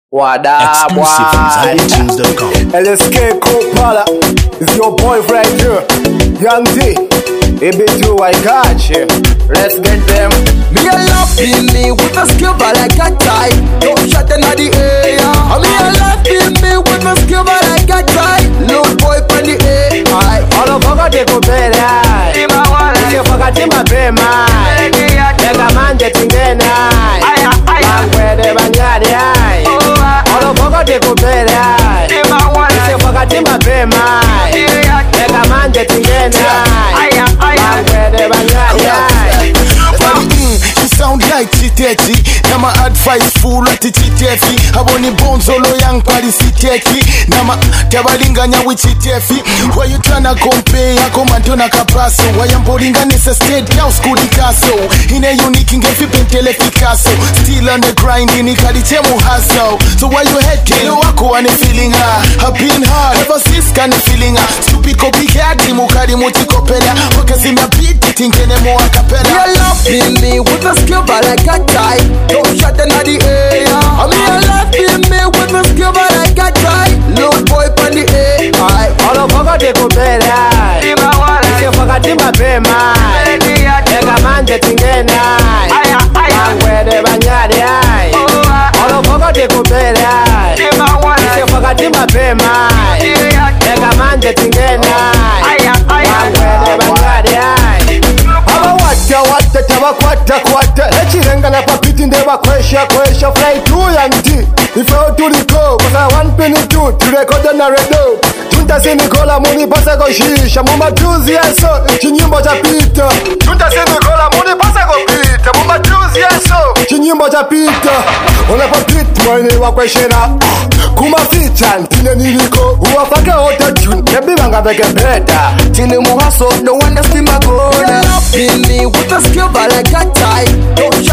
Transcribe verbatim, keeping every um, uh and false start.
Exclusive from Zambia Tunes dot com. L S K Copala is your boy right here. Young D, A B two, I got you. Let's get them. Me a love me with a skill but like a tie. Don't shut in the air. Me a love me with a skill but like a tie. Little boy from the air. All of us they go better. If you forget him a pay man. Let a man get in there. I'm where they bang. All of us they go better. If you forget him a pay man. Let a man get in there. I'm where they bang. You sound like Chiteti. Nama advice full at Chitefi. Aboni bonzolo yang pari siteki. Nama tabalinga nyawi Chitefi. Why you tryna compare yako mantona kapaso? Why am bolinga nesa state house kudi kaso? Ine unique ngefi pentele Picasso. Still on the grind ini kalitemu hustle. So why you head kilo wako wane feeling ah? I've been hard ever since kani feeling ah. Stupid copy kati mukari muti kopela. Wakasi mya beat tinkene mo akapela. Me a love me with a skill but like a tie. Don't shut in the air. Me a love me with a skill but like a tie. Little boy from the air. All of us they go better. If you forget him a pay man. Let a man get in there. I'm where they bang. All of us they go better. If you forget him a pay man. Let a man get in there. I'm where they bang. Abawatta watta tabakwata kwata echirenga na papiti ndeba kwesha kwesha fly to yanti ifo tuliko kwa one penny two to record na redo tunta sinikola muni pasa ko shisha muma juzi yeso chinyimbo cha pita tunta sinikola muni pasa ko pita muma juzi yeso chinyimbo cha pita ona papiti mwene wa kweshera kuma ficha ntine niliko uwafake hote tune nebi banga beke beta tine muhaso no wonder stima gona. Me with a skill but like a tie. Don't